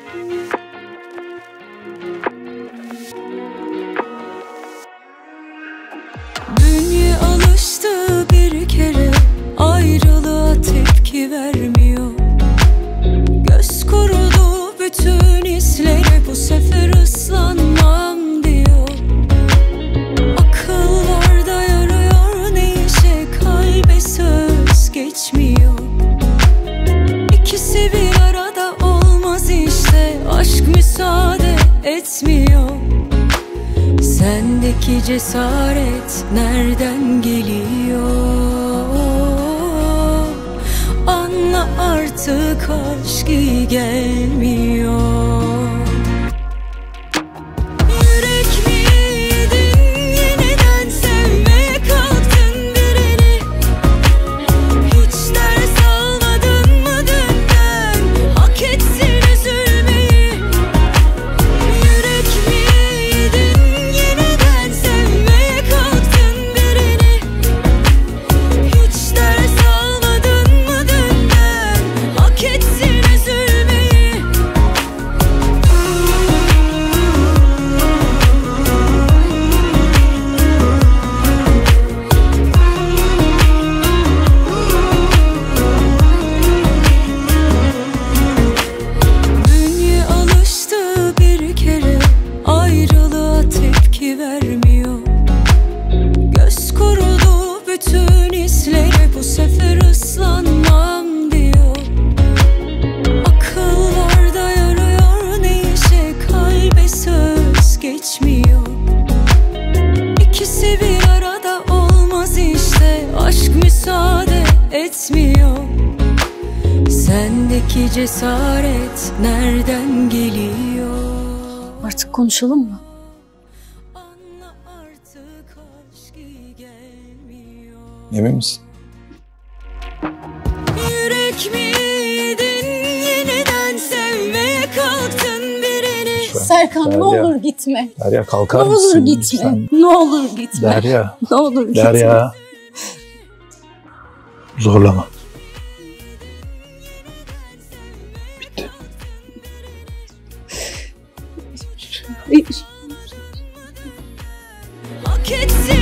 Bünye alıştı bir kere, ayrılığa tepki vermiyor. Göz kurudu bütün hisleri, bu sefer ıslanmam diyor. Akıllarda yarıyor, ne işe kalbe söz geçmiyor. İkisi bir arada olmaz işte, aşk müsaade etmiyor. Sendeki cesaret nereden geliyor? Anla artık, aşk iyi gelmiyor. Yürek mi yedin, yeniden sevmeye kalktın birini. Hiç ders almadın mı dünden, hak etsin üzülmeyi. Yürek mi yedin, yeniden sevmeye kalktın birini. Hiç ders almadın mı dünden, hak etsin üzülmeyi. Bünye alıştı bir kere, ayrılığa tepki vermiyor. Göz kurudu bütün hisleri, bu sefer ıslanmam diyor. Akıllarda yarıyor, ne işe kalbe söz geçmiyor. İkisi bir arada olmaz işte, aşk müsaade etmiyor. Sendeki cesaret nereden geliyor? Artık konuşalım mı? Anla artık, aşk iyi gelmiyor. Emin misin? Yürek mi yedin, yeniden sevmeye kalktın birini. Serkan, ne Derya. olur gitme. Derya kalkar Ne olur mısın? gitme. lütfen? Ne olur gitme. Derya. Ne olur gitme. Derya. Zorlama. Bitti. Hayır. Hak etsin